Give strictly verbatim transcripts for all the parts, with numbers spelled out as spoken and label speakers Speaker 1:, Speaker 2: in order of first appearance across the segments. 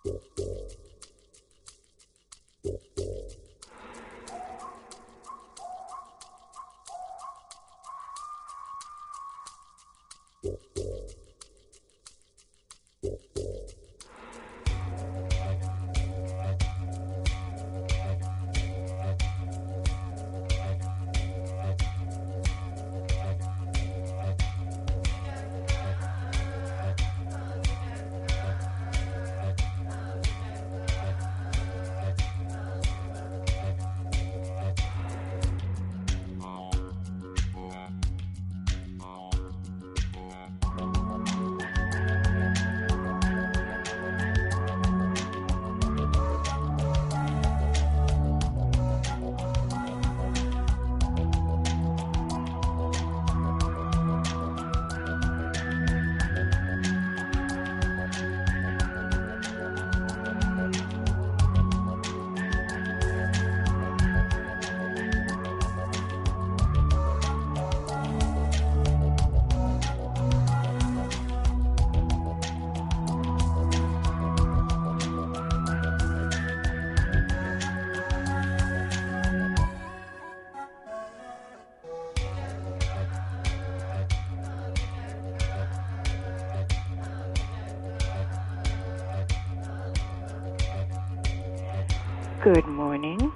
Speaker 1: Good morning.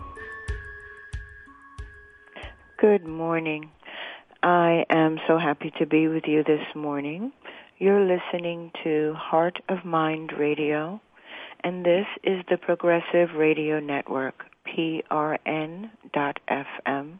Speaker 1: Good morning. I am so happy to be with you this morning. You're listening to Heart of Mind Radio, and this is the Progressive Radio Network, P R N dot F M.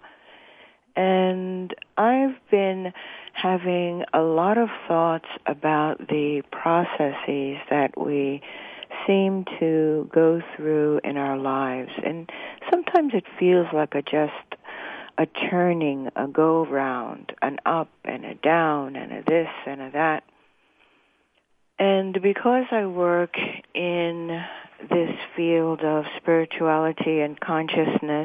Speaker 1: And I've been having a lot of thoughts about the processes that we seem to go through in our lives. And sometimes it feels like a just a churning, a go-round, an up and a down and a this and a that. And because I work in this field of spirituality and consciousness,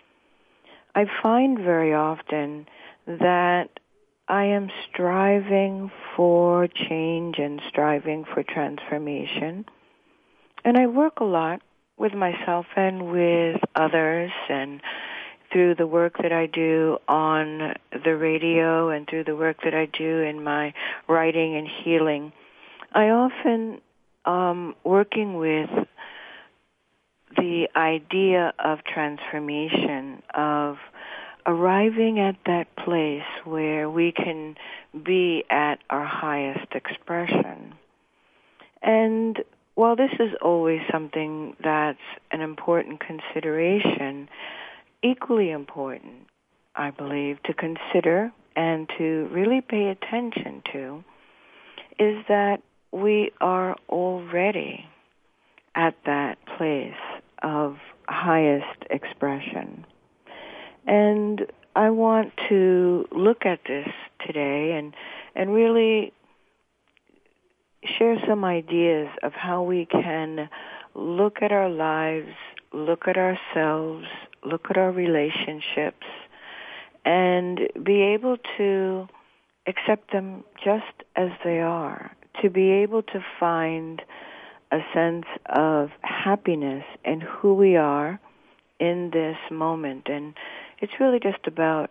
Speaker 1: I find very often that I am striving for change and striving for transformation. And I work a lot with myself and with others, and through the work that I do on the radio and through the work that I do in my writing and healing, I often um working with the idea of transformation, of arriving at that place where we can be at our highest expression. And while this is always something that's an important consideration, equally important, I believe, to consider and to really pay attention to is that we are already at that place of highest expression. And I want to look at this today and, and really share some ideas of how we can look at our lives, look at ourselves, look at our relationships, and be able to accept them just as they are, to be able to find a sense of happiness in who we are in this moment. And it's really just about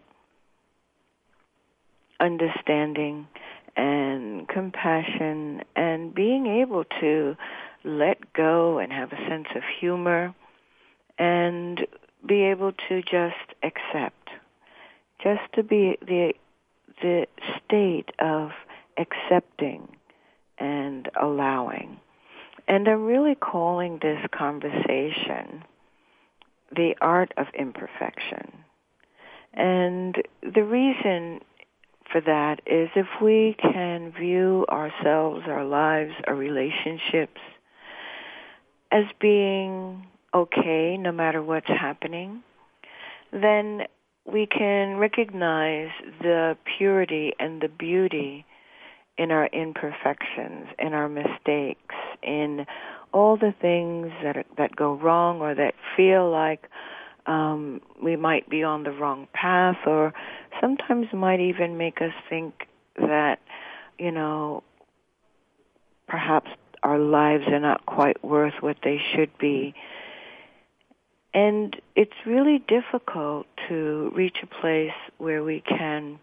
Speaker 1: understanding and compassion and being able to let go and have a sense of humor and be able to just accept, just to be the the state of accepting and allowing. And I'm really calling this conversation the art of imperfection. And the reason for that is if we can view ourselves, our lives, our relationships as being okay no matter what's happening, then we can recognize the purity and the beauty in our imperfections, in our mistakes, in all the things that that go wrong or that feel like um, we might be on the wrong path, or sometimes might even make us think that, you know, perhaps our lives are not quite worth what they should be. And it's really difficult to reach a place where we can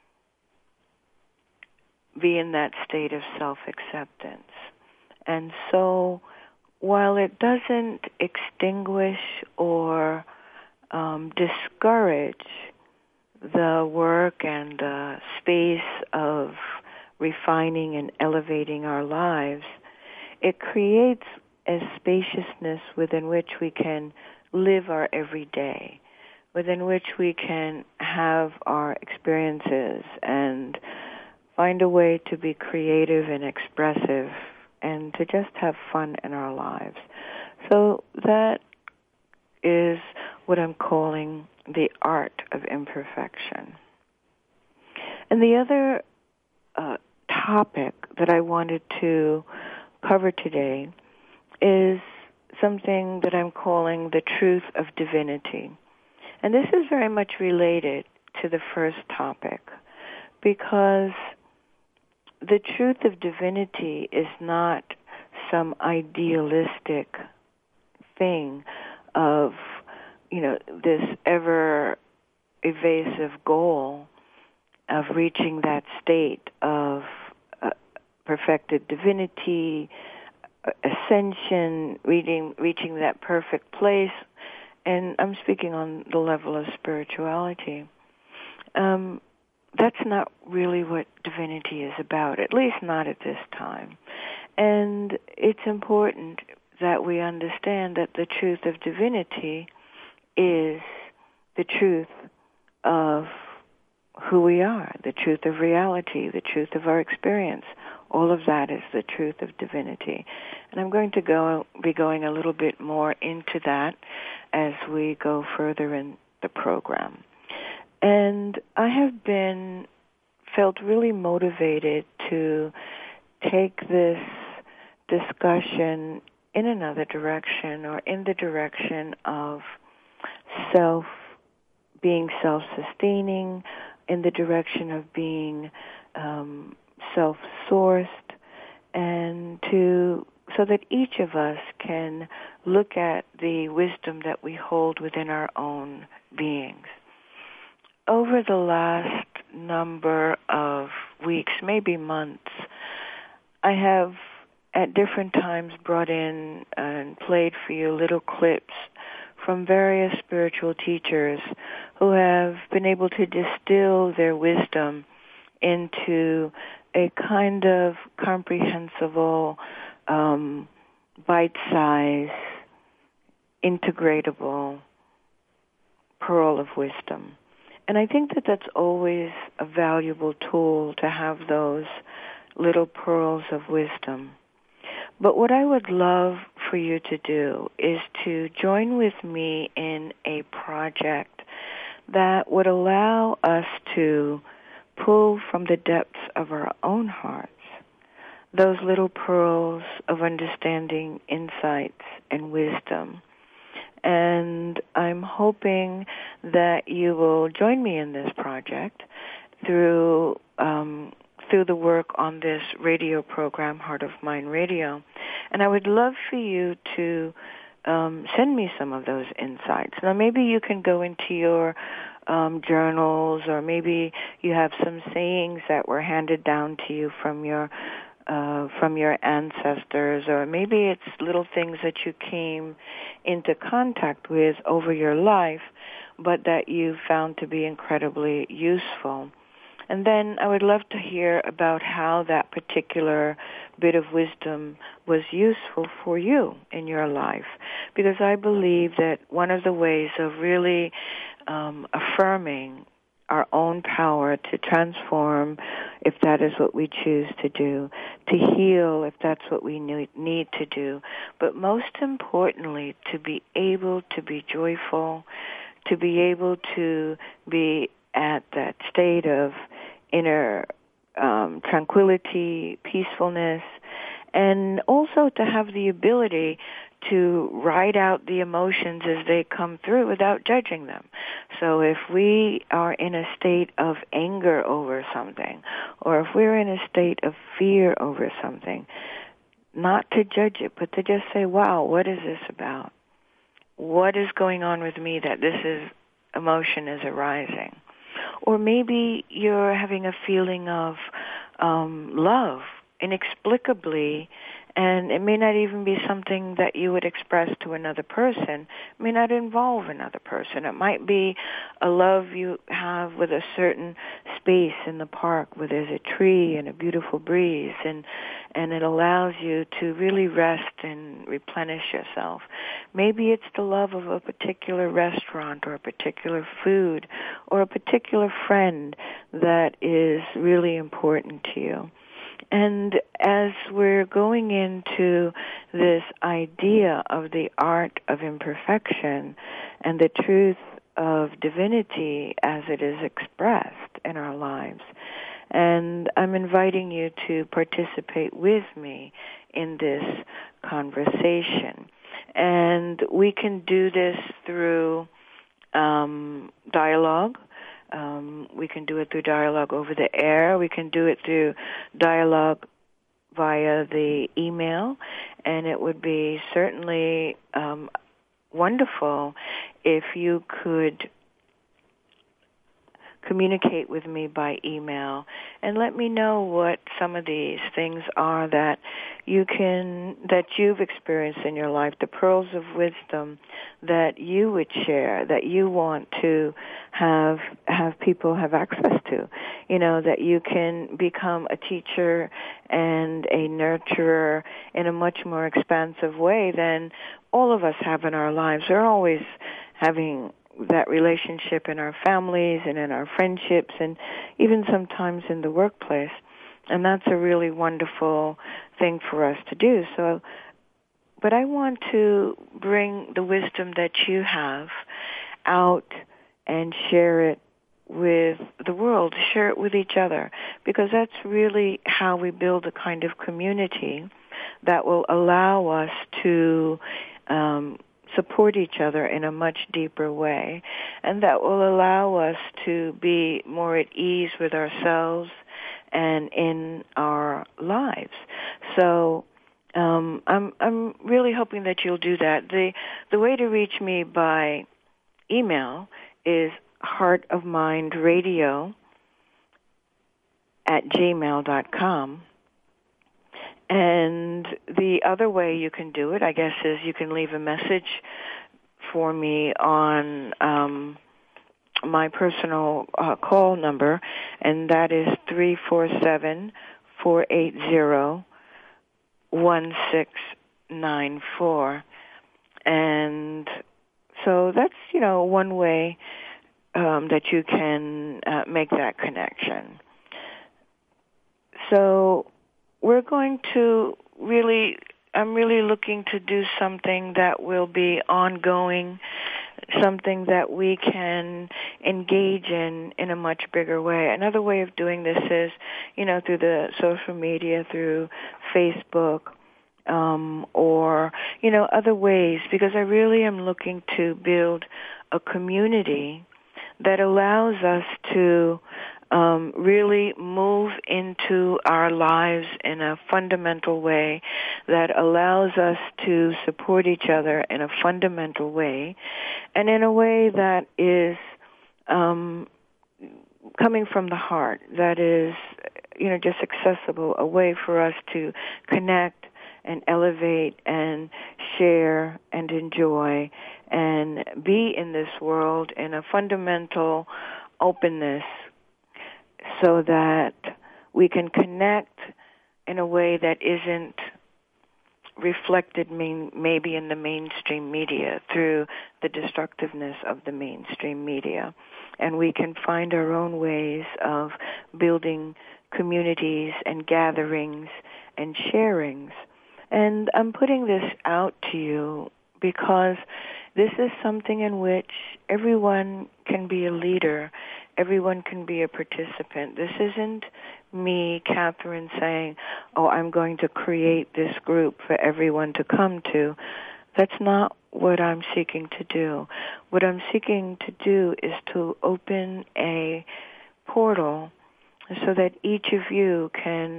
Speaker 1: be in that state of self-acceptance. And so while it doesn't extinguish or um, discourage the work and the space of refining and elevating our lives, it creates a spaciousness within which we can live our everyday, within which we can have our experiences and find a way to be creative and expressive and to just have fun in our lives. So that is what I'm calling the art of imperfection. And the other uh, topic that I wanted to cover today is something that I'm calling the truth of divinity. And this is very much related to the first topic, because the truth of divinity is not some idealistic thing of, you know, this ever evasive goal of reaching that state of uh, perfected divinity, ascension, reaching, reaching that perfect place. And I'm speaking on the level of spirituality. Um, that's not really what divinity is about, at least not at this time. And it's important that we understand that the truth of divinity is the truth of who we are, the truth of reality, the truth of our experience. All of that is the truth of divinity. And I'm going to go be going a little bit more into that as we go further in the program. And I have been, felt really motivated to take this discussion in another direction, or in the direction of self, being self-sustaining, in the direction of being um, self-sourced, and to so that each of us can look at the wisdom that we hold within our own beings. Over the last number of weeks, maybe months, I have at different times brought in and played for you little clips from various spiritual teachers who have been able to distill their wisdom into a kind of comprehensible, um, bite-sized, integratable pearl of wisdom. And I think that that's always a valuable tool, to have those little pearls of wisdom. But what I would love for you to do is to join with me in a project that would allow us to pull from the depths of our own hearts those little pearls of understanding, insights, and wisdom. And I'm hoping that you will join me in this project through um, through the work on this radio program, Heart of Mind Radio. And I would love for you to um, send me some of those insights. Now, maybe you can go into your um, journals, or maybe you have some sayings that were handed down to you from your Uh, from your ancestors, or maybe it's little things that you came into contact with over your life, but that you found to be incredibly useful. And then I would love to hear about how that particular bit of wisdom was useful for you in your life, because I believe that one of the ways of really um, affirming our own power to transform, if that is what we choose to do, to heal, if that's what we need to do, but most importantly, to be able to be joyful, to be able to be at that state of inner um, tranquility, peacefulness, and also to have the ability to write out the emotions as they come through without judging them. So if we are in a state of anger over something, or if we're in a state of fear over something, not to judge it, but to just say, wow, what is this about? What is going on with me that this is emotion is arising? Or maybe you're having a feeling of um, love inexplicably, and it may not even be something that you would express to another person. It may not involve another person. It might be a love you have with a certain space in the park where there's a tree and a beautiful breeze, and and it allows you to really rest and replenish yourself. Maybe it's the love of a particular restaurant or a particular food or a particular friend that is really important to you. And as we're going into this idea of the art of imperfection and the truth of divinity as it is expressed in our lives, and I'm inviting you to participate with me in this conversation. And we can do this through um, dialogue. Um, we can do it through dialogue over the air. We can do it through dialogue via the email. And it would be certainly um, wonderful if you could communicate with me by email and let me know what some of these things are that you can, that you've experienced in your life, the pearls of wisdom that you would share, that you want to have have people have access to. You know, that you can become a teacher and a nurturer in a much more expansive way than all of us have in our lives. We're always having that relationship in our families and in our friendships and even sometimes in the workplace. And that's a really wonderful thing for us to do. So, but I want to bring the wisdom that you have out and share it with the world, share it with each other, because that's really how we build a kind of community that will allow us to um, support each other in a much deeper way, and that will allow us to be more at ease with ourselves and in our lives. So um, I'm I'm really hoping that you'll do that. The the way to reach me by email is heartofmindradio at gmail dot com. And the other way you can do it, I guess, is you can leave a message for me on um, my personal uh, call number, and that is three four seven, four eight zero, one six nine four. And so that's, you know, one way um, that you can uh, make that connection. So we're going to really, I'm really looking to do something that will be ongoing, something that we can engage in in a much bigger way. Another way of doing this is, you know, through the social media, through Facebook, um, or, you know, other ways, because I really am looking to build a community that allows us to Um, really move into our lives in a fundamental way that allows us to support each other in a fundamental way, and in a way that is um, coming from the heart, that is, you know, just accessible, a way for us to connect and elevate and share and enjoy and be in this world in a fundamental openness, so that we can connect in a way that isn't reflected main, maybe in the mainstream media through the destructiveness of the mainstream media. And we can find our own ways of building communities and gatherings and sharings. And I'm putting this out to you because this is something in which everyone can be a leader. Everyone can be a participant. This isn't me, Catherine, saying, oh, I'm going to create this group for everyone to come to. That's not what I'm seeking to do. What I'm seeking to do is to open a portal so that each of you can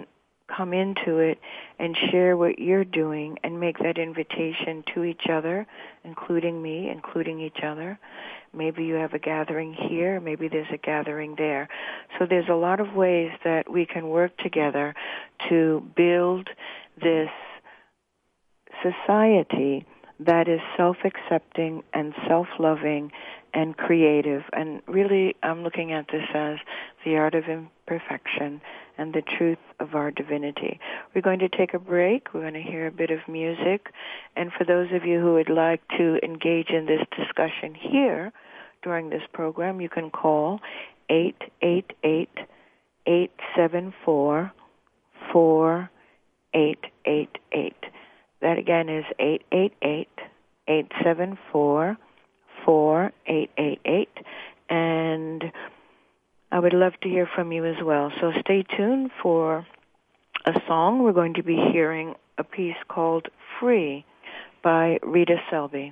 Speaker 1: come into it and share what you're doing and make that invitation to each other, including me, including each other. Maybe you have a gathering here, maybe there's a gathering there. So there's a lot of ways that we can work together to build this society that is self-accepting and self-loving and creative. And really, I'm looking at this as the art of imperfection and the truth of our divinity. We're going to take a break. We're going to hear a bit of music. And for those of you who would like to engage in this discussion here during this program, you can call eight eight eight, eight seven four, four eight eight eight. That again is eight eight eight, eight seven four, four eight eight eight. And I would love to hear from you as well. So stay tuned for a song. We're going to be hearing a piece called Free by Rita Selby.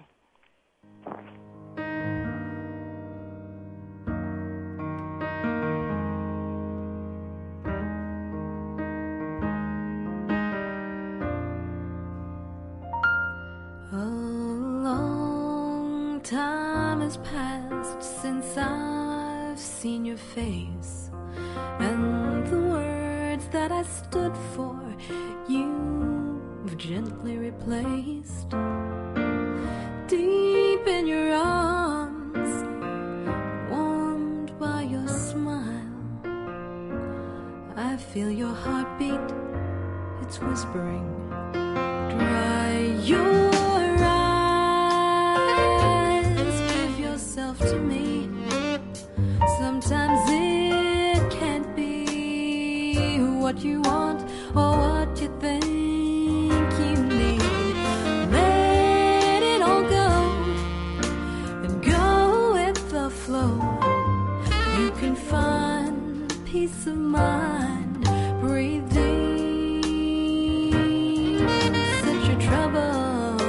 Speaker 2: Time has passed since I've seen your face, and the words that I stood for you've gently replaced. Deep in your arms, warmed by your smile, I feel your heartbeat, it's whispering, dry your to me. Sometimes it can't be what you want or what you think you need. Let it all go and go with the flow. You can find peace of mind. Breathe deep, set your trouble.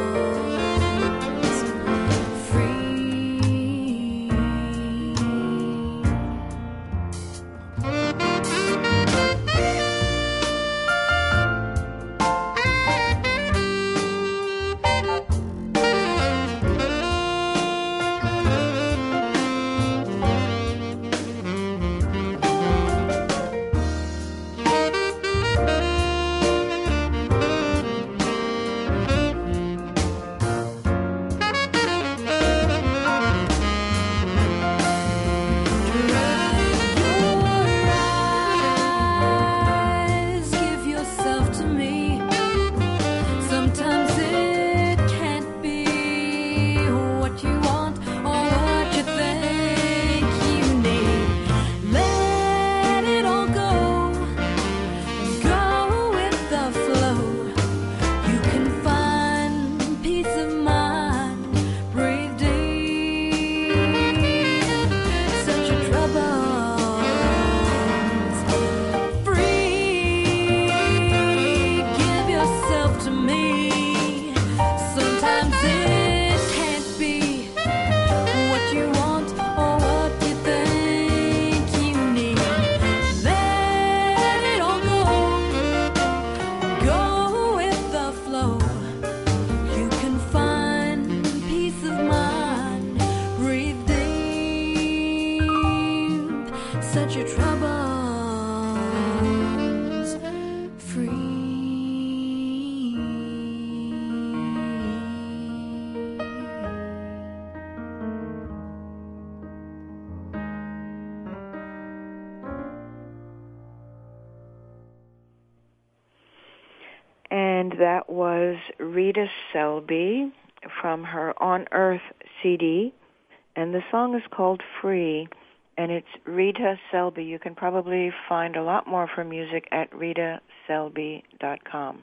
Speaker 1: And that was Rita Selby from her On Earth C D. And the song is called Free, and it's Rita Selby. You can probably find a lot more of her music at rita selby dot com.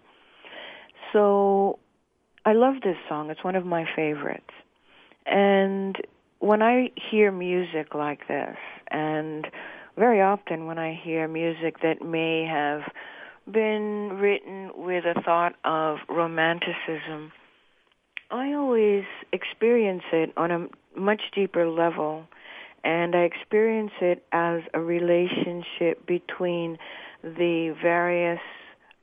Speaker 1: So I love this song. It's one of my favorites. And when I hear music like this, and very often when I hear music that may have been written with a thought of romanticism, I always experience it on a much deeper level, and I experience it as a relationship between the various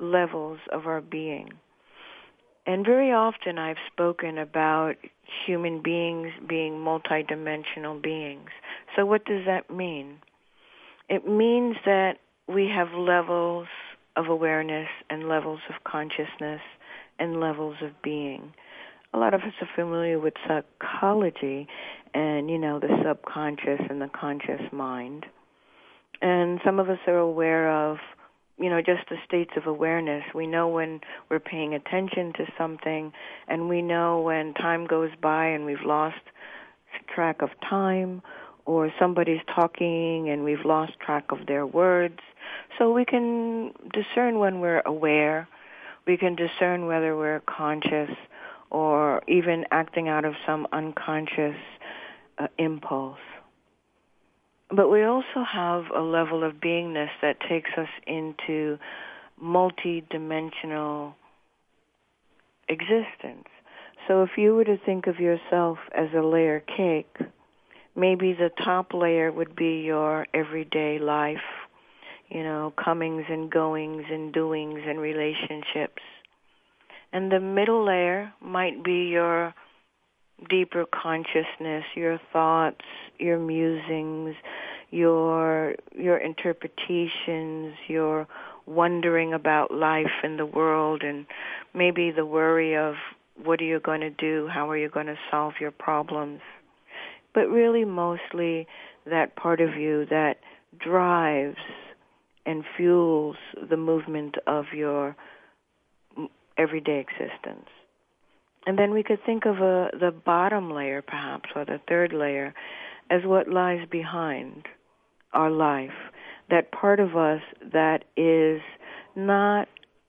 Speaker 1: levels of our being. And very often I've spoken about human beings being multidimensional beings. So what does that mean? It means that we have levels of awareness and levels of consciousness and levels of being. A lot of us are familiar with psychology and, you know, the subconscious and the conscious mind. And some of us are aware of, you know, just the states of awareness. We know when we're paying attention to something, and we know when time goes by and we've lost track of time, or somebody's talking and we've lost track of their words. So we can discern when we're aware. We can discern whether we're conscious or even acting out of some unconscious uh, impulse. But we also have a level of beingness that takes us into multi-dimensional existence. So if you were to think of yourself as a layer cake, maybe the top layer would be your everyday life, you know, comings and goings and doings and relationships. And the middle layer might be your deeper consciousness, your thoughts, your musings, your your interpretations, your wondering about life and the world, and maybe the worry of what are you going to do, how are you going to solve your problems. But really mostly that part of you that drives and fuels the movement of your everyday existence. And then we could think of a, the bottom layer, perhaps, or the third layer, as what lies behind our life, that part of us that is not,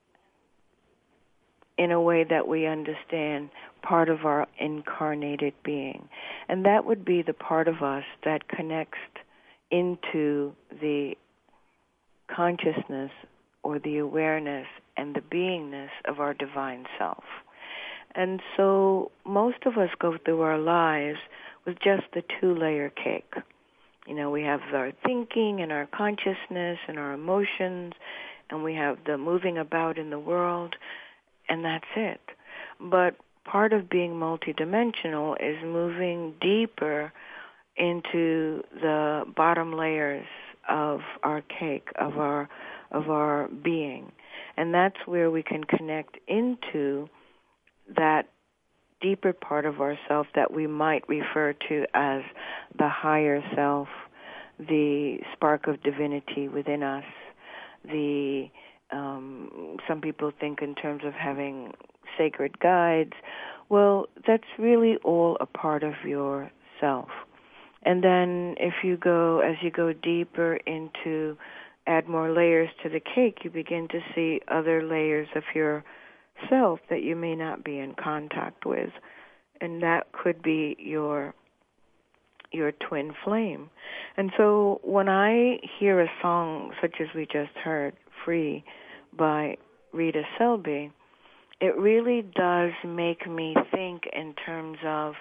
Speaker 1: in a way that we understand, part of our incarnated being. And that would be the part of us that connects into the consciousness or the awareness and the beingness of our divine self. And so most of us go through our lives with just the two-layer cake. You know, we have our thinking and our consciousness and our emotions, and we have the moving about in the world, and that's it. But part of being multidimensional is moving deeper into the bottom layers of our cake, of our of our being. And that's where we can connect into that deeper part of ourself that we might refer to as the higher self, the spark of divinity within us. The um, some people think in terms of having sacred guides. Well, that's really all a part of yourself. And then if you go, as you go deeper into, add more layers to the cake, you begin to see other layers of yourself that you may not be in contact with. And that could be your your twin flame. And so when I hear a song such as we just heard, Free, by Rita Selby, it really does make me think in terms of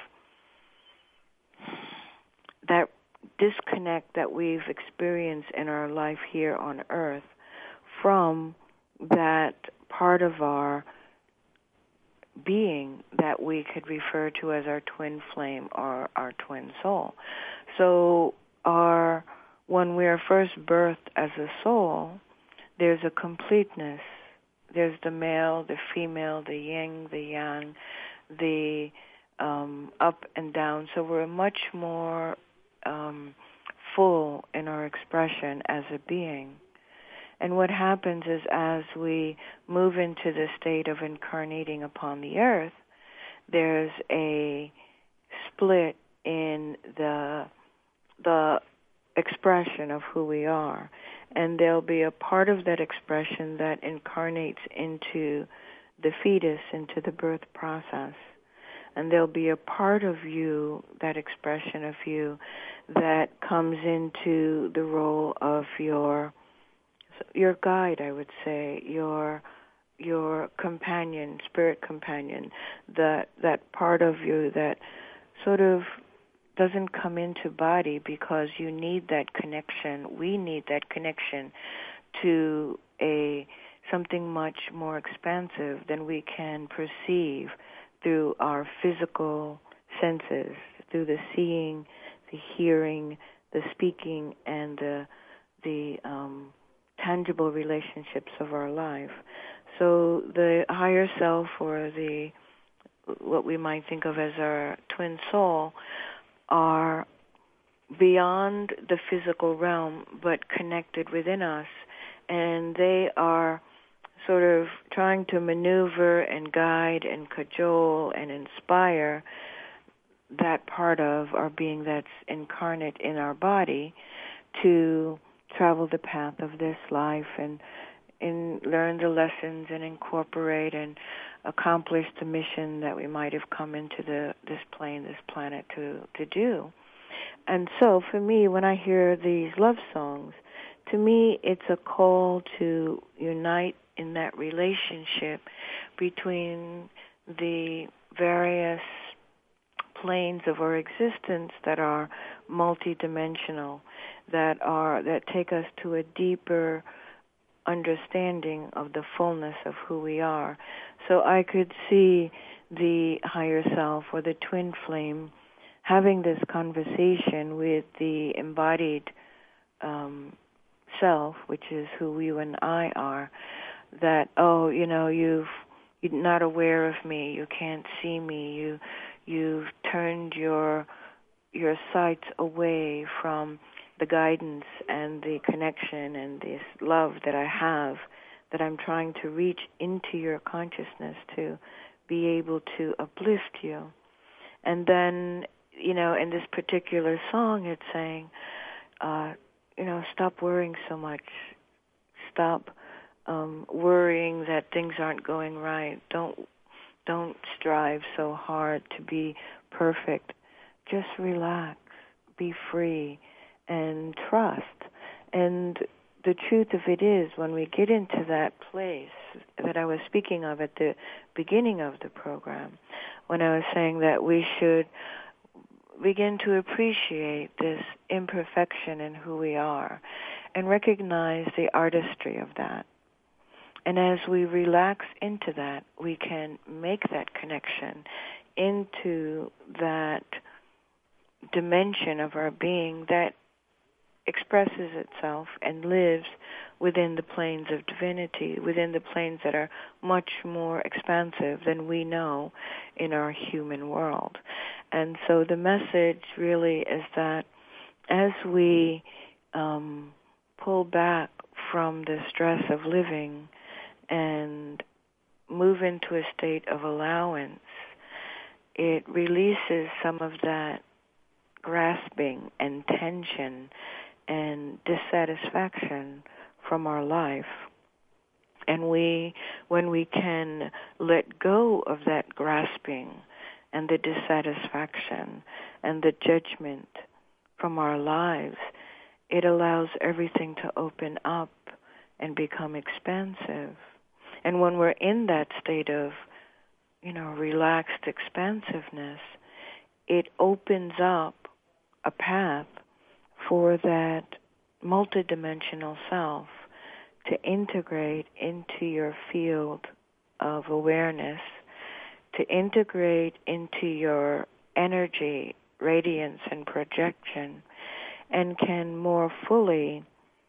Speaker 1: that disconnect that we've experienced in our life here on earth from that part of our being that we could refer to as our twin flame or our twin soul. So our when we are first birthed as a soul, there's a completeness. There's the male, the female, the yin, the yang, the um, up and down. So we're much more um, full in our expression as a being. And what happens is as we move into the state of incarnating upon the earth, there's a split in the the expression of who we are. And there'll be a part of that expression that incarnates into the fetus, into the birth process. And there'll be a part of you, that expression of you, that comes into the role of your your guide, I would say, your your companion, spirit companion, that that part of you that sort of doesn't come into body because you need that connection. We need that connection to a something much more expansive than we can perceive through our physical senses, through the seeing, the hearing, the speaking, and the the um, tangible relationships of our life. So the higher self, or the what we might think of as our twin soul, are beyond the physical realm but connected within us, and they are sort of trying to maneuver and guide and cajole and inspire that part of our being that's incarnate in our body to travel the path of this life and, and learn the lessons and incorporate and accomplish the mission that we might have come into the this plane, this planet to, to do. And so for me, when I hear these love songs, to me it's a call to unite in that relationship between the various planes of our existence that are multidimensional, that are that take us to a deeper understanding of the fullness of who we are. So I could see the higher self or the twin flame having this conversation with the embodied um, self, which is who you and I are, that, oh, you know, you've, you're not aware of me, you can't see me, you, you've turned your your sights away from the guidance and the connection and this love that I have, that I'm trying to reach into your consciousness to be able to uplift you. And then, you know, in this particular song, it's saying, uh, you know, stop worrying so much. Stop um, worrying that things aren't going right. Don't don't strive so hard to be perfect. Just relax, be free, and trust. And the truth of it is, when we get into that place that I was speaking of at the beginning of the program, when I was saying that we should begin to appreciate this imperfection in who we are and recognize the artistry of that. And as we relax into that, we can make that connection into that dimension of our being that expresses itself and lives within the planes of divinity, within the planes that are much more expansive than we know in our human world. And so the message really is that as we um, pull back from the stress of living and move into a state of allowance, it releases some of that grasping and tension and dissatisfaction from our life. And we, when we can let go of that grasping and the dissatisfaction and the judgment from our lives, it allows everything to open up and become expansive. And when we're in that state of, you know, relaxed expansiveness, it opens up a path for that multidimensional self to integrate into your field of awareness, to integrate into your energy, radiance, and projection, and can more fully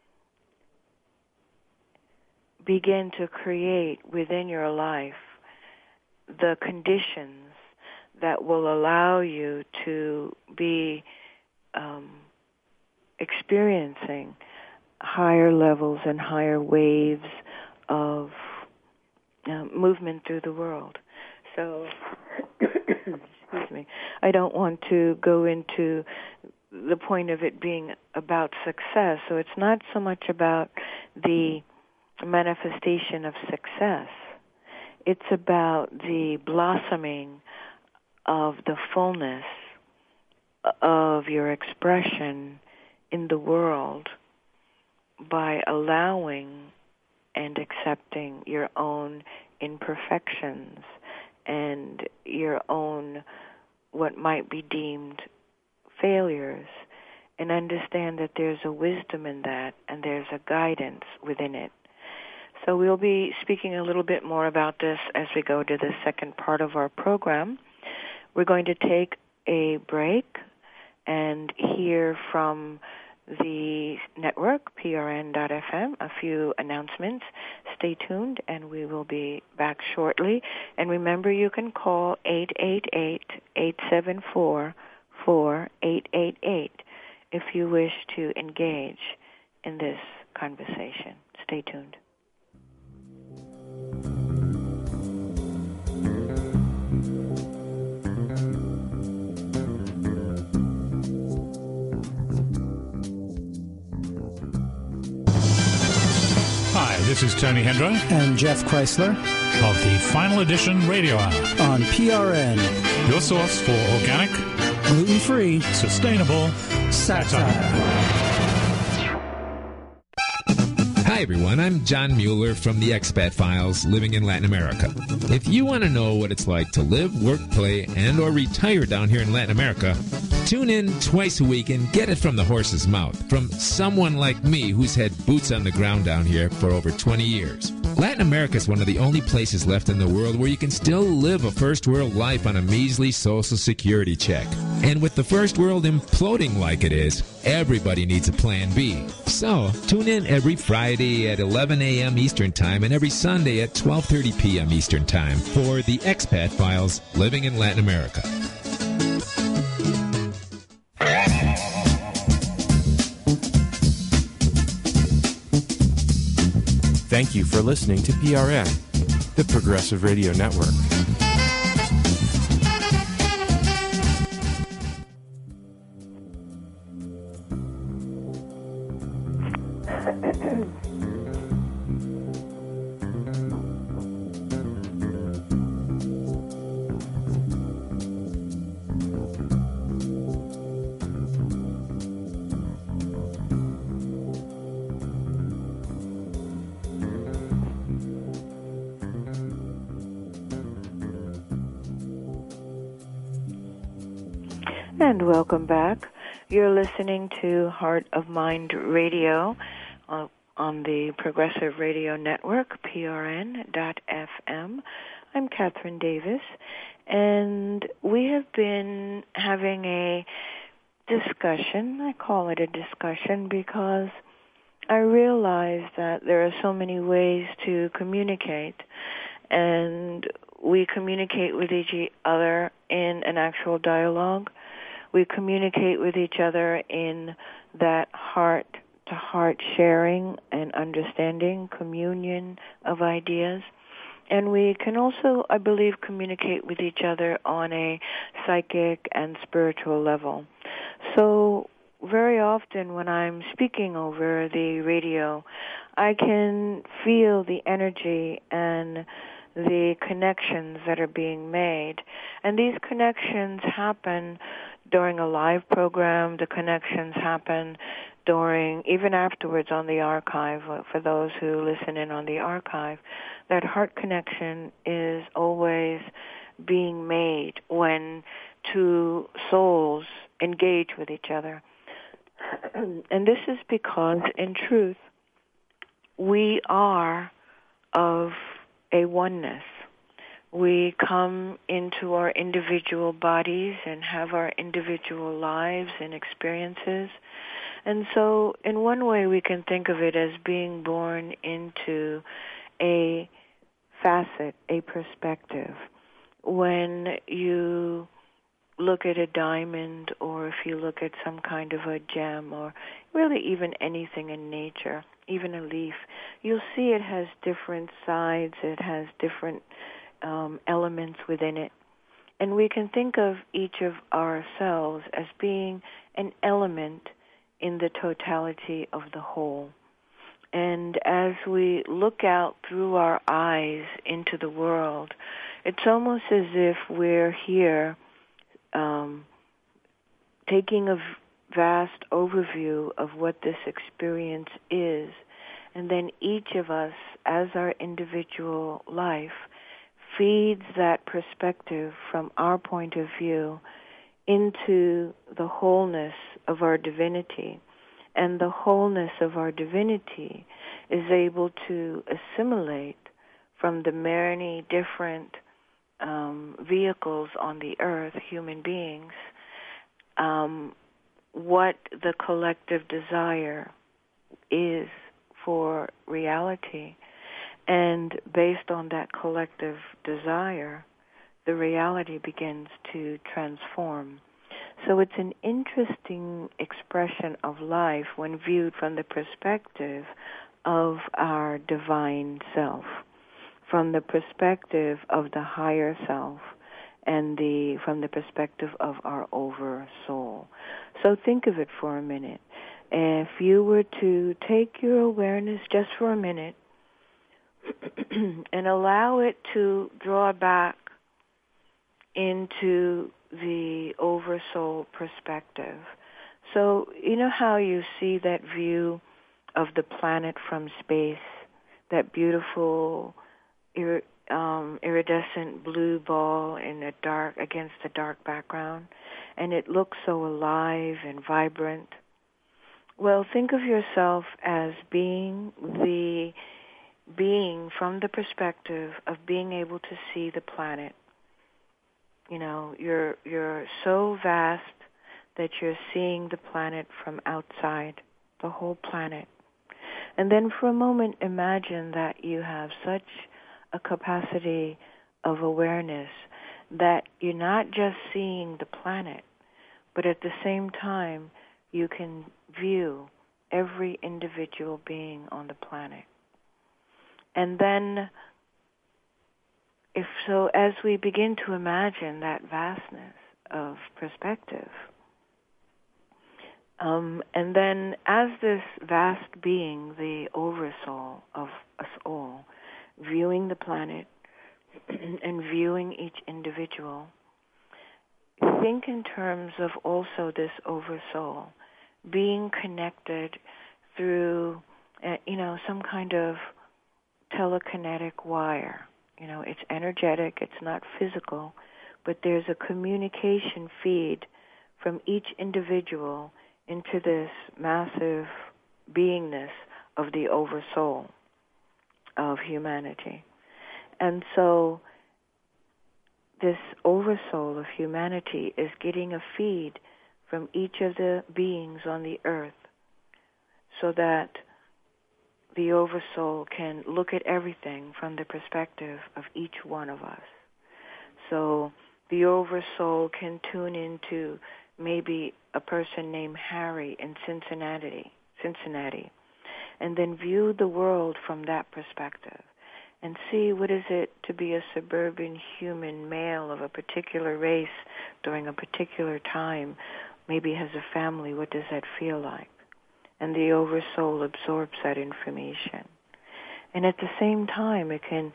Speaker 1: begin to create within your life the conditions that will allow you to be um, experiencing higher levels and higher waves of uh, movement through the world. So, excuse me, I don't want to go into the point of it being about success. So it's not so much about the manifestation of success. It's about the blossoming of the fullness of your expression in the world by allowing and accepting your own imperfections and your own what might be deemed failures, and understand that there's a wisdom in that and there's a guidance within it. So we'll be speaking a little bit more about this as we go to the second part of our program. We're going to take a break and hear from the network, P R N dot F M, a few announcements. Stay tuned, and we will be back shortly. And remember, you can call eight eight eight, eight seven four, four eight eight eight if you wish to engage in this conversation. Stay tuned.
Speaker 3: Hi, this is Tony Hendra
Speaker 4: and Jeff Chrysler
Speaker 3: of the Final Edition Radio Hour
Speaker 4: on P R N,
Speaker 3: your source for organic,
Speaker 4: gluten-free,
Speaker 3: sustainable satire.
Speaker 5: Hi, everyone. I'm John Mueller from the Expat Files, living in Latin America. If you want to know what it's like to live, work, play, and or retire down here in Latin America, tune in twice a week and get it from the horse's mouth, from someone like me who's had boots on the ground down here for over twenty years. Latin America is one of the only places left in the world where you can still live a first world life on a measly social security check. And with the first world imploding like it is, everybody needs a plan B. So, tune in every Friday at eleven a.m. Eastern Time and every Sunday at twelve thirty p.m. Eastern Time for the Expat Files, living in Latin America.
Speaker 6: Thank you for listening to P R N, the Progressive Radio Network.
Speaker 1: And welcome back. You're listening to Heart of Mind Radio uh, on the Progressive Radio Network, P R N dot F M. I'm Catherine Davis, and we have been having a discussion. I call it a discussion because I realize that there are so many ways to communicate, and we communicate with each other in an actual dialogue. We communicate with each other in that heart-to-heart sharing and understanding, communion of ideas. And we can also, I believe, communicate with each other on a psychic and spiritual level. So very often when I'm speaking over the radio, I can feel the energy and the connections that are being made. And these connections happen during a live program. The connections happen during, even afterwards on the archive, for those who listen in on the archive. That heart connection is always being made when two souls engage with each other. And this is because, in truth, we are of a oneness. We come into our individual bodies and have our individual lives and experiences. And so in one way we can think of it as being born into a facet, a perspective. When you look at a diamond, or if you look at some kind of a gem, or really even anything in nature, even a leaf, you'll see it has different sides, it has different um, elements within it. And we can think of each of ourselves as being an element in the totality of the whole. And as we look out through our eyes into the world, it's almost as if we're here um, taking a vast overview of what this experience is, and then each of us, as our individual life, feeds that perspective from our point of view into the wholeness of our divinity. and the wholeness of our divinity is able to assimilate from the many different um, vehicles on the earth, human beings, um, what the collective desire is for reality. And based on that collective desire, the reality begins to transform. So it's an interesting expression of life when viewed from the perspective of our divine self, from the perspective of the higher self, and the from the perspective of our over soul. So think of it for a minute. If you were to take your awareness just for a minute and allow it to draw back into the oversoul perspective. So you know how you see that view of the planet from space, that beautiful ir- um, iridescent blue ball in a dark against a dark background, and it looks so alive and vibrant. Well, think of yourself as being the being from the perspective of being able to see the planet. You know, you're you're so vast that you're seeing the planet from outside, the whole planet. And then for a moment, imagine that you have such a capacity of awareness that you're not just seeing the planet, but at the same time, you can view every individual being on the planet. And then, if so, as we begin to imagine that vastness of perspective, um, and then as this vast being, the oversoul of us all, viewing the planet and viewing each individual, think in terms of also this oversoul being connected through, uh, you know, some kind of telekinetic wire. You know, it's energetic, it's not physical, but there's a communication feed from each individual into this massive beingness of the oversoul of humanity. And so this oversoul of humanity is getting a feed from each of the beings on the earth so that the oversoul can look at everything from the perspective of each one of us. So the oversoul can tune into maybe a person named Harry in Cincinnati, Cincinnati, and then view the world from that perspective and see what is it to be a suburban human male of a particular race during a particular time, maybe has a family, what does that feel like? And the oversoul absorbs that information. And at the same time, it can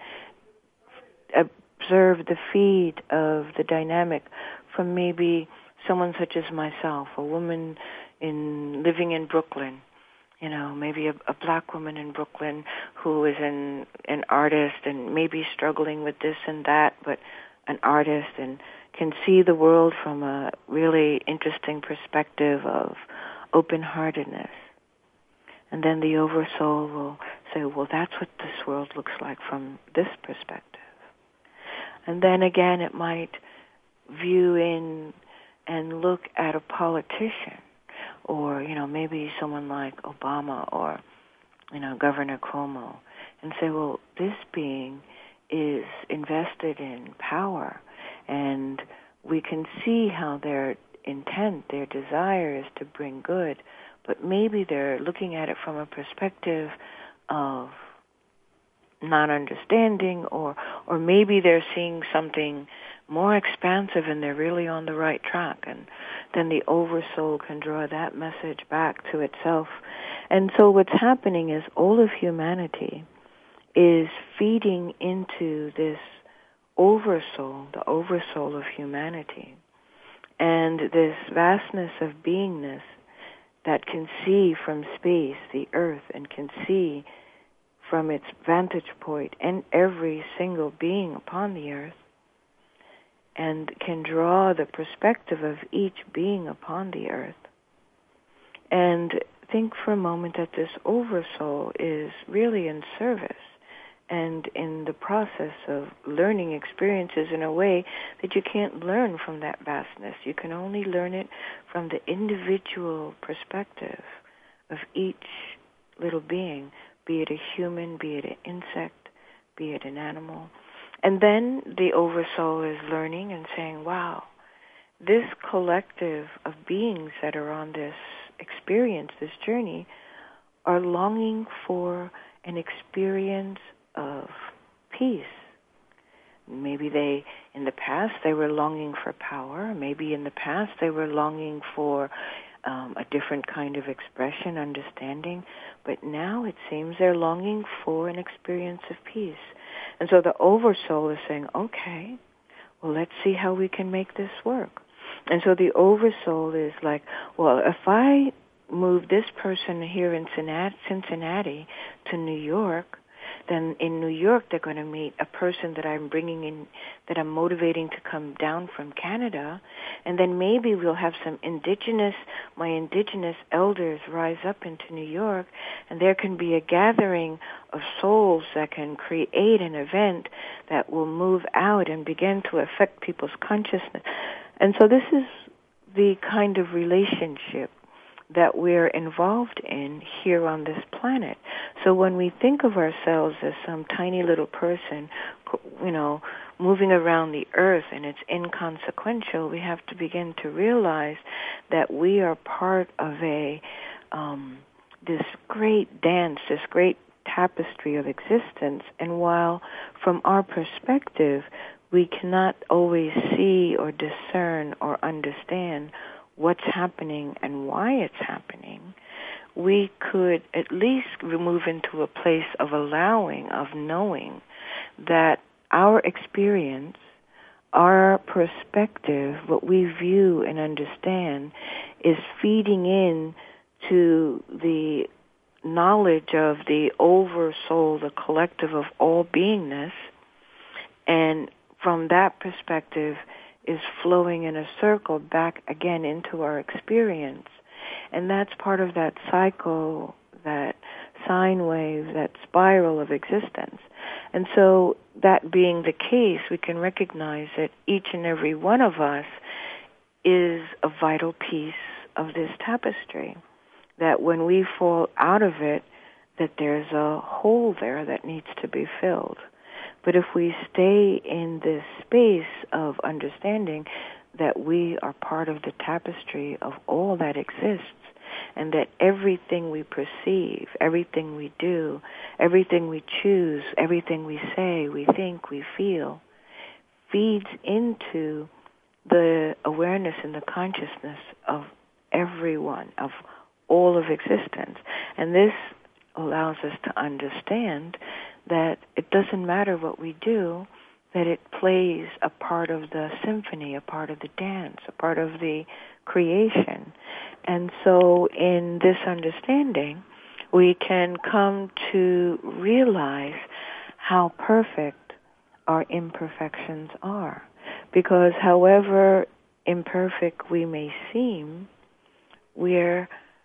Speaker 1: observe the feed of the dynamic from maybe someone such as myself, a woman in living in Brooklyn, you know, maybe a, a black woman in Brooklyn who is an, an artist and maybe struggling with this and that, but an artist and can see the world from a really interesting perspective of open-heartedness. And then the oversoul will say, well, that's what this world looks like from this perspective. And then again, it might view in and look at a politician or, you know, maybe someone like Obama or, you know, Governor Cuomo and say, well, this being is invested in power and we can see how their intent, their desire is to bring good, but maybe they're looking at it from a perspective of not understanding, or or maybe they're seeing something more expansive and they're really on the right track, and then the oversoul can draw that message back to itself. And so what's happening is all of humanity is feeding into this oversoul, the oversoul of humanity, and this vastness of beingness that can see from space, the earth, and can see from its vantage point and every single being upon the earth, and can draw the perspective of each being upon the earth. And think for a moment that this oversoul is really in service and in the process of learning experiences in a way that you can't learn from that vastness. You can only learn it from the individual perspective of each little being, be it a human, be it an insect, be it an animal. And then the oversoul is learning and saying, wow, this collective of beings that are on this experience, this journey, are longing for an experience of peace. Maybe they, in the past, they were longing for power. Maybe in the past they were longing for um, a different kind of expression, understanding. But now it seems they're longing for an experience of peace. And so the oversoul is saying, okay, well, let's see how we can make this work. And so the oversoul is like, well, if I move this person here in Cincinnati to New York, then in New York they're going to meet a person that I'm bringing in, that I'm motivating to come down from Canada, and then maybe we'll have some indigenous, my indigenous elders rise up into New York, and there can be a gathering of souls that can create an event that will move out and begin to affect people's consciousness. And so this is the kind of relationship that we're involved in here on this planet. So when we think of ourselves as some tiny little person, you know, moving around the earth and it's inconsequential, we have to begin to realize that we are part of a um, this great dance, this great tapestry of existence. And while from our perspective we cannot always see or discern or understand what's happening and why it's happening, we could at least move into a place of allowing, of knowing that our experience, our perspective, what we view and understand, is feeding in to the knowledge of the oversoul, the collective of all beingness, and from that perspective is flowing in a circle back again into our experience. And that's part of that cycle, that sine wave, that spiral of existence. And so that being the case, we can recognize that each and every one of us is a vital piece of this tapestry, that when we fall out of it, that there's a hole there that needs to be filled. But if we stay in this space of understanding that we are part of the tapestry of all that exists, and that everything we perceive, everything we do, everything we choose, everything we say, we think, we feel, feeds into the awareness and the consciousness of everyone, of all of existence. And this allows us to understand that it doesn't matter what we do, that it plays a part of the symphony, a part of the dance, a part of the creation. And so in this understanding, we can come to realize how perfect our imperfections are. Because however imperfect we may seem, we're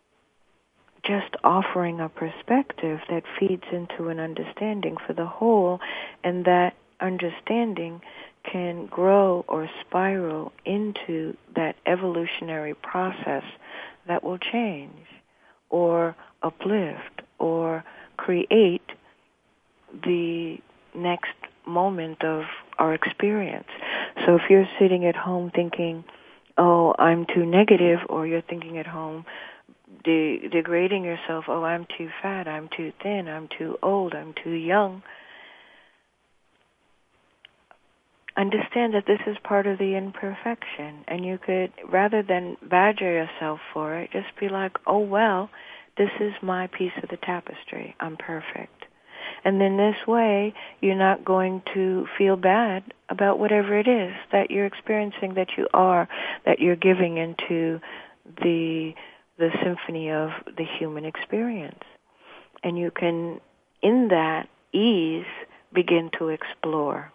Speaker 1: just offering a perspective that feeds into an understanding for the whole, and that understanding can grow or spiral into that evolutionary process that will change or uplift or create the next moment of our experience. So if you're sitting at home thinking, oh, I'm too negative, or you're thinking at home, de- degrading yourself, oh, I'm too fat, I'm too thin, I'm too old, I'm too young, understand that this is part of the imperfection. And you could, rather than badger yourself for it, just be like, oh, well, this is my piece of the tapestry. I'm perfect. And in this way, you're not going to feel bad about whatever it is that you're experiencing, that you are, that you're giving into the the symphony of the human experience. And you can, in that ease, begin to explore.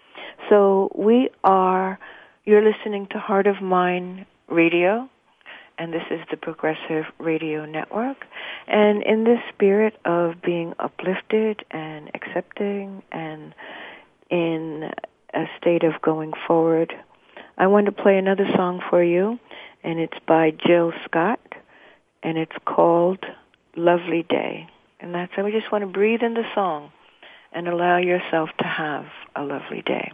Speaker 1: So we are, you're listening to Heart of Mind Radio, and this is the Progressive Radio Network. And in this spirit of being uplifted and accepting and in a state of going forward, I want to play another song for you, and it's by Jill Scott, and it's called Lovely Day. And that's how we just want to breathe in the song and allow yourself to have a lovely day.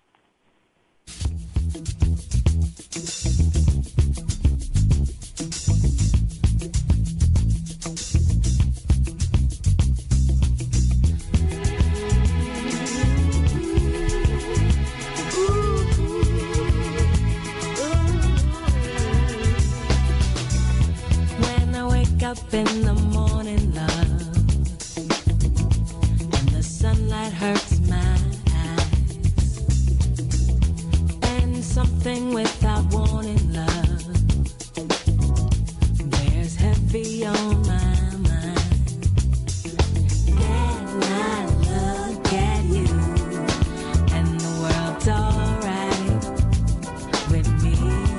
Speaker 2: When I wake up in the morning, love, and the sunlight hurts my eyes, and something without warning, love, bears heavy on my mind. Then I look at you, and the world's alright with me.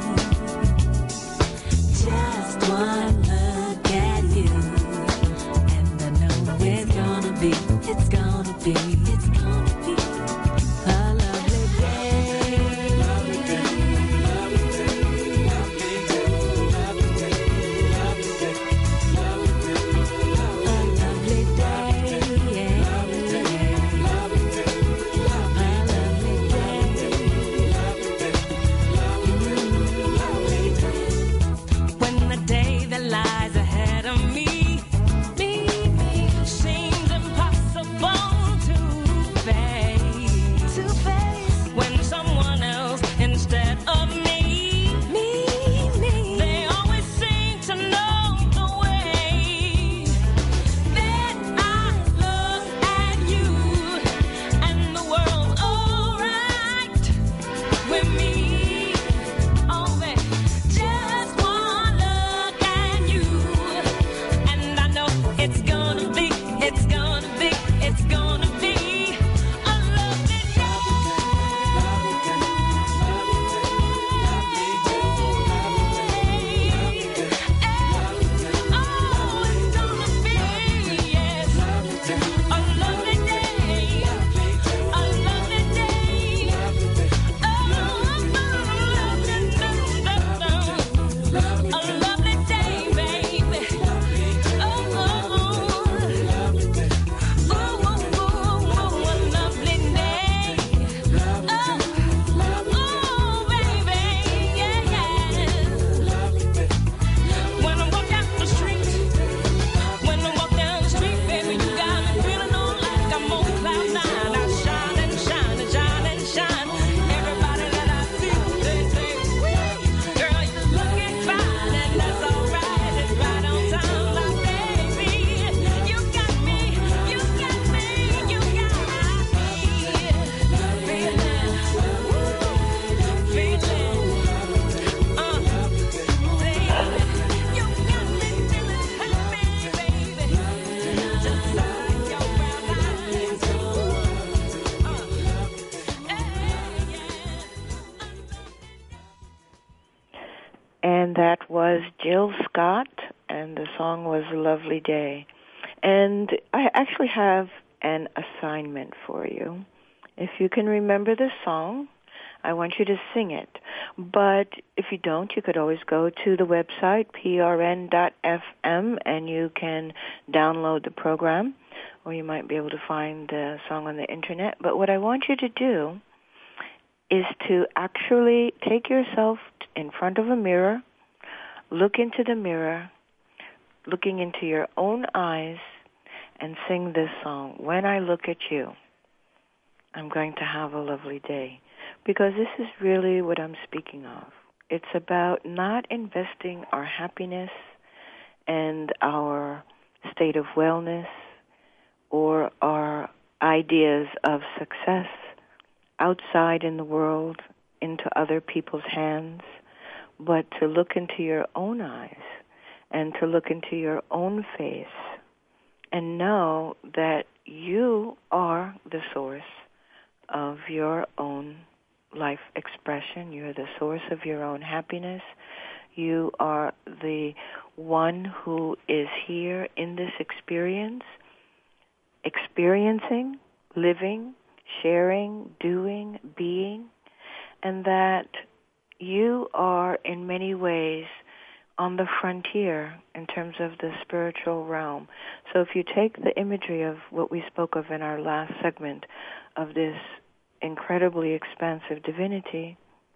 Speaker 2: Just one look at you, and I know it's gonna be, it's gonna be, it's gonna be a lovely day. Lovely day, lovely day, lovely day, lovely day, lovely day, lovely day, a lovely day, yeah, lovely day, lovely day, a lovely day, lovely day, when the day that lies ahead of me, me, me seems impossible to face, to face. When someone else instead of me, me, me, they always seem to know the way. Then I look at you, and the world's alright with me. Oh, baby, just one look at you, and I know it's gonna be, it's gonna be, it's gonna be a lovely day. Oh, it's gonna be, yes, a lovely day, a lovely day. Oh, a lovely day, baby. Oh, oh, oh, oh, oh, a lovely day. Oh, baby, yeah, yeah. When I walk down the street, when I walk down the street, baby, you got me feeling on like I'm on cloud nine. I shine and shine and shine and shine. Everybody that I see, they say, "Wee, girl, you're looking fine," and that's alright. It's right on time, like baby, you got me, you got me, you got me feeling, woo, feeling, uh, baby, you got me feeling happy, baby, just like your brown eyes, uh,
Speaker 1: And that was Jill Scott, and the song was Lovely Day. And I actually have an assignment for you. If you can remember the song, I want you to sing it. But if you don't, you could always go to the website, p r n dot f m, and you can download the program, or you might be able to find the song on the internet. But what I want you to do is to actually take yourself in front of a mirror, look into the mirror, looking into your own eyes, and sing this song. When I look at you, I'm going to have a lovely day. Because this is really what I'm speaking of. It's about not investing our happiness and our state of wellness or our ideas of success outside in the world into other people's hands, but to look into your own eyes and to look into your own face and know that you are the source of your own life expression. You're the source of your own happiness. You are the one who is here in this experience, experiencing, living, sharing, doing, being, and that you are in many ways on the frontier in terms of the spiritual realm. So if you take the imagery of what we spoke of in our last segment of this incredibly expansive divinity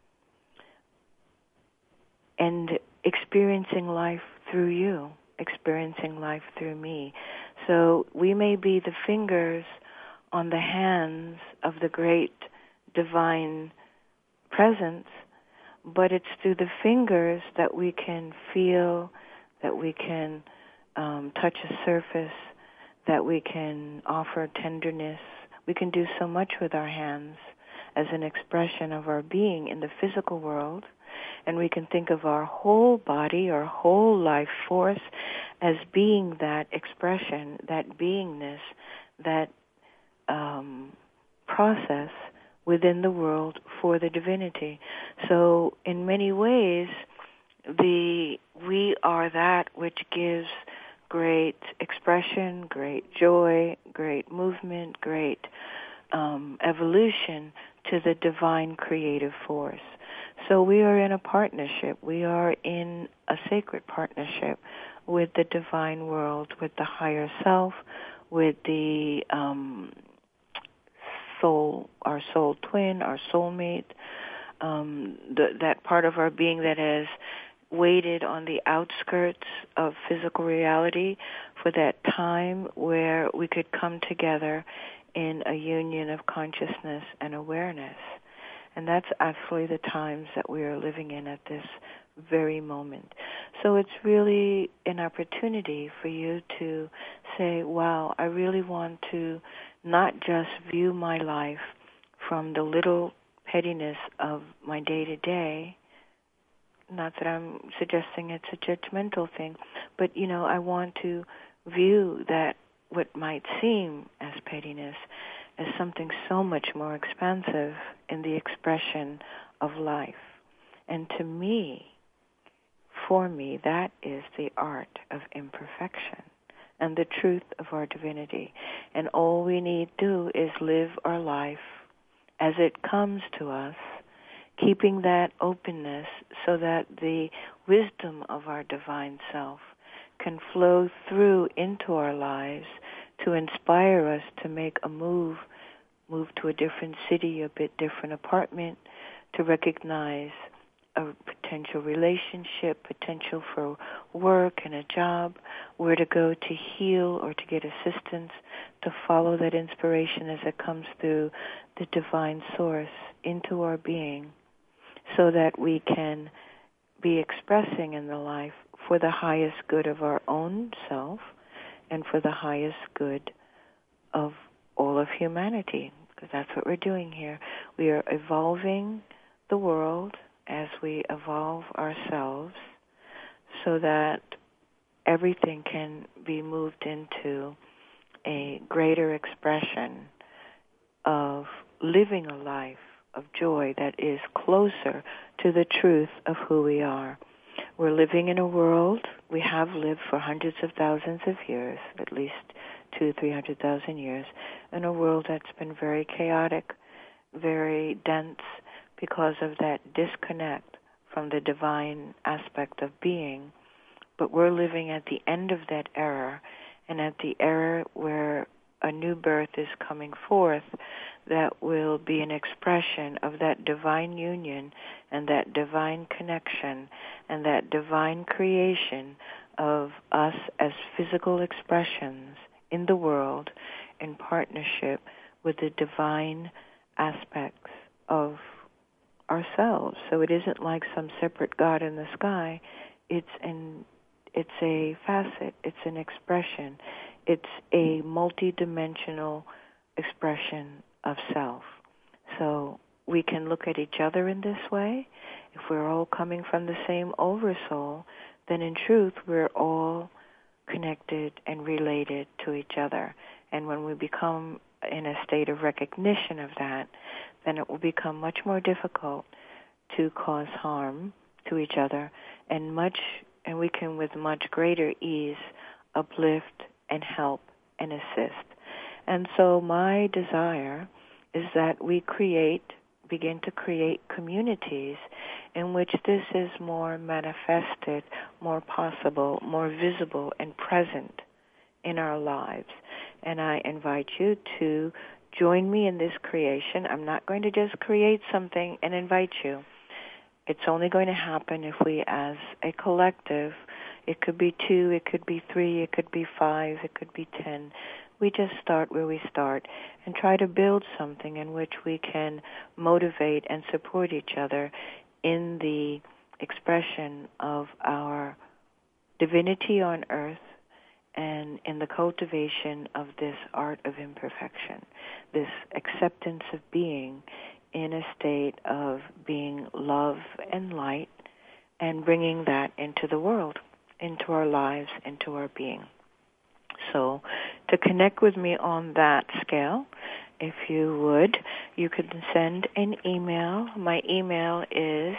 Speaker 1: and experiencing life through you, experiencing life through me. So we may be the fingers on the hands of the great divine presence, but it's through the fingers that we can feel, that we can um, touch a surface, that we can offer tenderness. We can do so much with our hands as an expression of our being in the physical world, and we can think of our whole body, our whole life force as being that expression, that beingness, that um, process within the world for the divinity. So in many ways, the we are that which gives great expression, great joy, great movement, great um, evolution to the divine creative force. So we are in a partnership. We are in a sacred partnership with the divine world, with the higher self, with the um, soul, our soul twin, our soulmate, um, the, that part of our being that has waited on the outskirts of physical reality for that time where we could come together in a union of consciousness and awareness. And that's actually the times that we are living in at this very moment. So it's really an opportunity for you to say, wow, I really want to not just view my life from the little pettiness of my day-to-day. Not that I'm suggesting it's a judgmental thing, but, you know, I want to view that what might seem as pettiness as something so much more expansive in the expression of life. And to me, for me, that is the art of imperfection and the truth of our divinity. And all we need to do is live our life as it comes to us, keeping that openness so that the wisdom of our divine self can flow through into our lives to inspire us to make a move, move to a different city, a bit different apartment, to recognize a potential relationship, potential for work and a job, where to go to heal or to get assistance, to follow that inspiration as it comes through the divine source into our being, so that we can be expressing in the life for the highest good of our own self and for the highest good of all of humanity, because that's what we're doing here. We are evolving the world as we evolve ourselves so that everything can be moved into a greater expression of living a life of joy that is closer to the truth of who we are. We're living in a world, we have lived for hundreds of thousands of years, at least two, three hundred thousand years, in a world that's been very chaotic, very dense, because of that disconnect from the divine aspect of being. But we're living at the end of that era, and at the era where a new birth is coming forth that will be an expression of that divine union and that divine connection and that divine creation of us as physical expressions in the world in partnership with the divine aspects of ourselves. So it isn't like some separate God in the sky. It's an it's a facet, it's an expression, it's a multidimensional expression of self. So we can look at each other in this way. If we're all coming from the same oversoul, then in truth we're all connected and related to each other. And when we become in a state of recognition of that, then it will become much more difficult to cause harm to each other, and much, and we can with much greater ease uplift and help and assist. And so my desire is that we create, begin to create communities in which this is more manifested, more possible, more visible and present in our lives. And I invite you to join me in this creation. I'm not going to just create something and invite you. It's only going to happen if we, as a collective, it could be two, it could be three, it could be five, it could be ten. We just start where we start and try to build something in which we can motivate and support each other in the expression of our divinity on earth and in the cultivation of this art of imperfection, this acceptance of being in a state of being love and light and bringing that into the world, into our lives, into our being. So to connect with me on that scale, if you would, you could send an email. My email is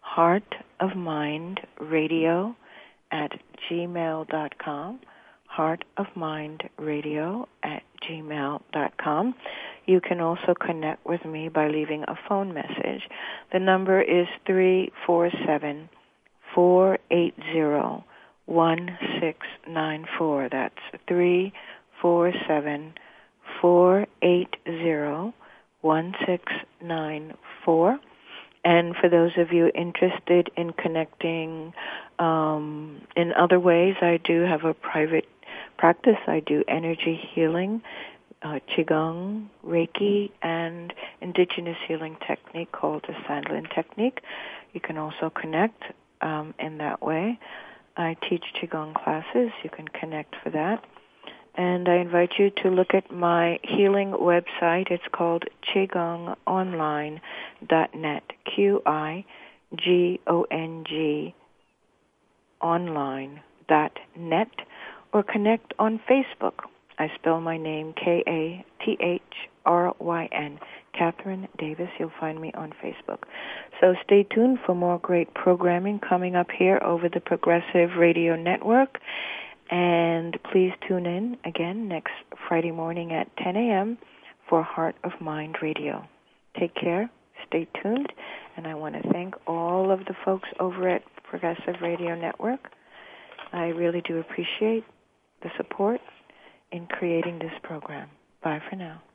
Speaker 1: heartofmindradio at gmail dot com, heartofmindradio at gmail dot com. You can also connect with me by leaving a phone message. The number is three four seven, four eight zero, one six nine four. That's three four seven, four eight zero, one six nine four. And for those of you interested in connecting um, in other ways, I do have a private practice. I do energy healing, uh, Qigong, Reiki, and indigenous healing technique called the Sandlin technique. You can also connect um, in that way. I teach Qigong classes. You can connect for that. And I invite you to look at my healing website. It's called qigong online dot net, Q I G O N G online dot net, or connect on Facebook. I spell my name K A T H R Y N, Catherine Davis. You'll find me on Facebook. So stay tuned for more great programming coming up here over the Progressive Radio Network. And please tune in again next Friday morning at ten a.m. for Heart of Mind Radio. Take care. Stay tuned. And I want to thank all of the folks over at Progressive Radio Network. I really do appreciate the support in creating this program. Bye for now.